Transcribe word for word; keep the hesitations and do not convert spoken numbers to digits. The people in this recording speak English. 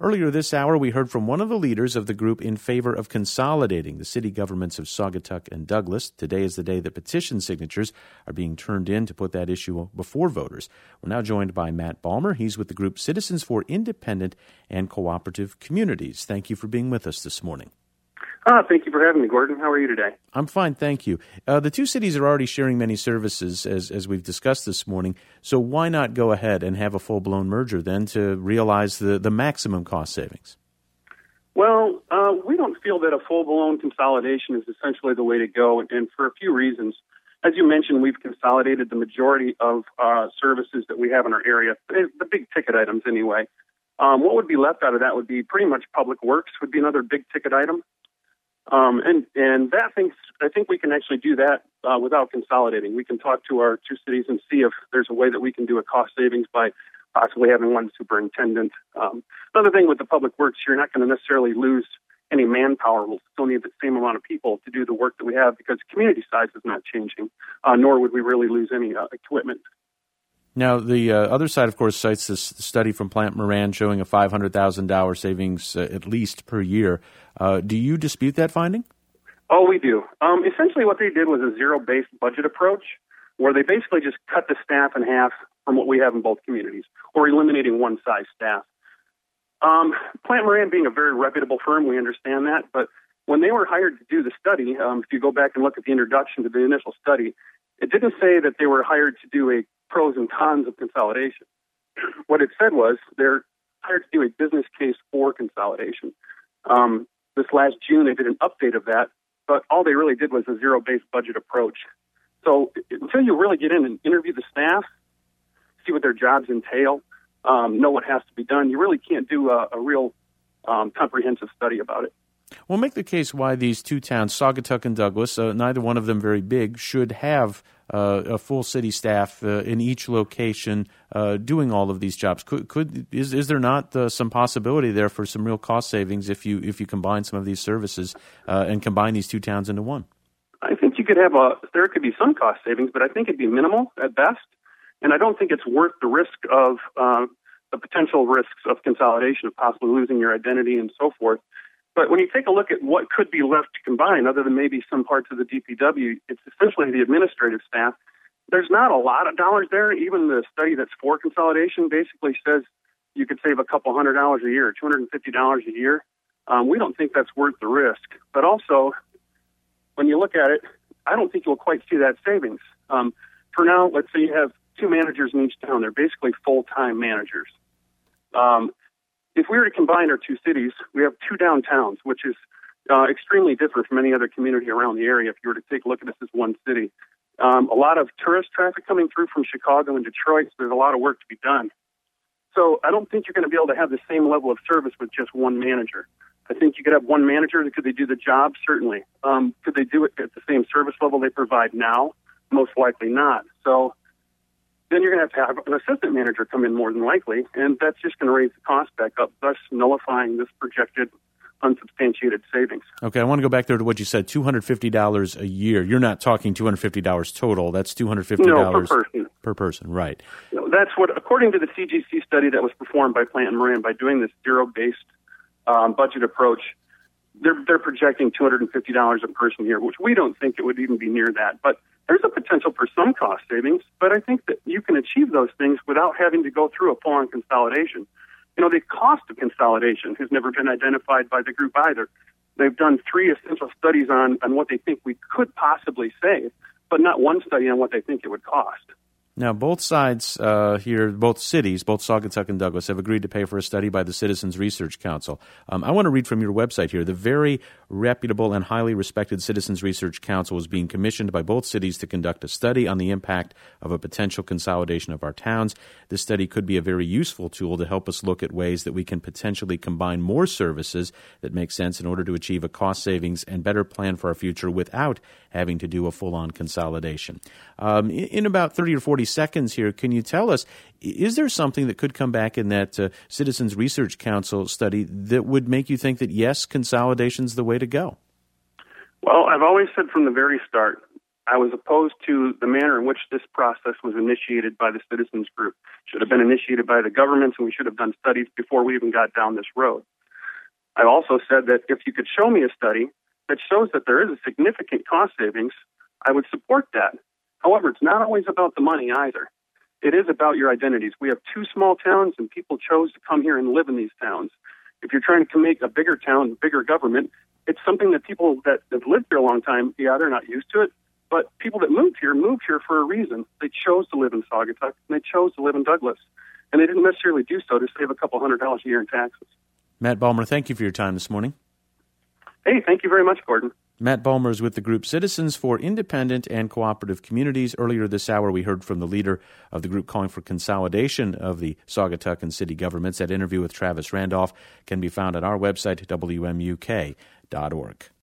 Earlier this hour, we heard from one of the leaders of the group in favor of consolidating the city governments of Saugatuck and Douglas. Today is the day that petition signatures are being turned in to put that issue before voters. We're now joined by Matt Balmer. He's with the group Citizens for Independent and Cooperative Communities. Thank you for being with us this morning. Ah, thank you for having me, Gordon. How are you today? I'm fine, thank you. Uh, the two cities are already sharing many services, as as we've discussed this morning, so why not go ahead and have a full-blown merger then to realize the, the maximum cost savings? Well, uh, we don't feel that a full-blown consolidation is essentially the way to go, and, and for a few reasons. As you mentioned, we've consolidated the majority of uh, services that we have in our area, the big-ticket items anyway. Um, what would be left out of that would be pretty much public works would be another big-ticket item. Um, and, and that thing, I think we can actually do that uh, without consolidating. We can talk to our two cities and see if there's a way that we can do a cost savings by possibly having one superintendent. Um, another thing with the public works, you're not going to necessarily lose any manpower. We'll still need the same amount of people to do the work that we have because community size is not changing, uh, nor would we really lose any uh, equipment. Now, the uh, other side, of course, cites this study from Plant Moran showing a five hundred thousand dollars savings uh, at least per year. Uh, do you dispute that finding? Oh, we do. Um, essentially what they did was a zero-based budget approach where they basically just cut the staff in half from what we have in both communities, or eliminating one size staff. Um, Plant Moran being a very reputable firm, we understand that, but when they were hired to do the study, um, if you go back and look at the introduction to the initial study, it didn't say that they were hired to do a pros and cons of consolidation. What it said was they're hired to do a business case for consolidation. Um, this last June, they did an update of that, but all they really did was a zero-based budget approach. So until you really get in and interview the staff, see what their jobs entail, um, know what has to be done, you really can't do a, a real um, comprehensive study about it. Well, make the case why these two towns, Saugatuck and Douglas, uh, neither one of them very big, should have uh, a full city staff uh, in each location uh, doing all of these jobs. Could, could is is there not uh, some possibility there for some real cost savings if you if you combine some of these services uh, and combine these two towns into one? I think you could have a there could be some cost savings, but I think it'd be minimal at best, and I don't think it's worth the risk of uh, the potential risks of consolidation, of possibly losing your identity and so forth. But when you take a look at what could be left to combine, other than maybe some parts of the D P W, it's essentially the administrative staff. There's not a lot of dollars there. Even the study that's for consolidation basically says you could save a couple hundred dollars a year, two hundred fifty dollars a year. Um, we don't think that's worth the risk. But also, when you look at it, I don't think you'll quite see that savings. Um, for now, let's say you have two managers in each town. They're basically full-time managers. Um, If we were to combine our two cities, we have two downtowns, which is uh, extremely different from any other community around the area if you were to take a look at this as one city. Um, a lot of tourist traffic coming through from Chicago and Detroit, so there's a lot of work to be done. So I don't think you're going to be able to have the same level of service with just one manager. I think you could have one manager. Could they do the job? Certainly. Um, could they do it at the same service level they provide now? Most likely not. So then you're going to have to have an assistant manager come in more than likely, and that's just going to raise the cost back up, thus nullifying this projected unsubstantiated savings. Okay, I want to go back there to what you said, two hundred fifty dollars a year. You're not talking two hundred fifty dollars total. That's two hundred fifty dollars no, per person. Per person, right. You know, that's what, according to the C G C study that was performed by Plant Moran, by doing this zero-based um, budget approach, they're, they're projecting two hundred fifty dollars a person here, which we don't think it would even be near that. But there's a potential for some cost savings, but I think that you can achieve those things without having to go through a full-on consolidation. You know, the cost of consolidation has never been identified by the group either. They've done three essential studies on, on what they think we could possibly save, but not one study on what they think it would cost. Now, both sides uh, here, both cities, both Saugatuck and Douglas, have agreed to pay for a study by the Citizens Research Council. Um, I want to read from your website here. The very reputable and highly respected Citizens Research Council is being commissioned by both cities to conduct a study on the impact of a potential consolidation of our towns. This study could be a very useful tool to help us look at ways that we can potentially combine more services that make sense in order to achieve a cost savings and better plan for our future without having to do a full-on consolidation. Um, in, in about thirty or forty seconds here, can you tell us, is there something that could come back in that uh, Citizens Research Council study that would make you think that, yes, consolidation's the way to go? Well, I've always said from the very start, I was opposed to the manner in which this process was initiated by the citizens group. It should have been initiated by the governments, and we should have done studies before we even got down this road. I also said that if you could show me a study that shows that there is a significant cost savings, I would support that. However, it's not always about the money either. It is about your identities. We have two small towns, and people chose to come here and live in these towns. If you're trying to make a bigger town, bigger government, it's something that people that have lived here a long time, yeah, they're not used to it, but people that moved here moved here for a reason. They chose to live in Saugatuck, and they chose to live in Douglas. And they didn't necessarily do so to save a couple hundred dollars a year in taxes. Matt Balmer, thank you for your time this morning. Hey, thank you very much, Gordon. Matt Balmer is with the group Citizens for Independent and Cooperative Communities. Earlier this hour, we heard from the leader of the group calling for consolidation of the Saugatuck and city governments. That interview with Travis Randolph can be found at our website, W M U K dot org.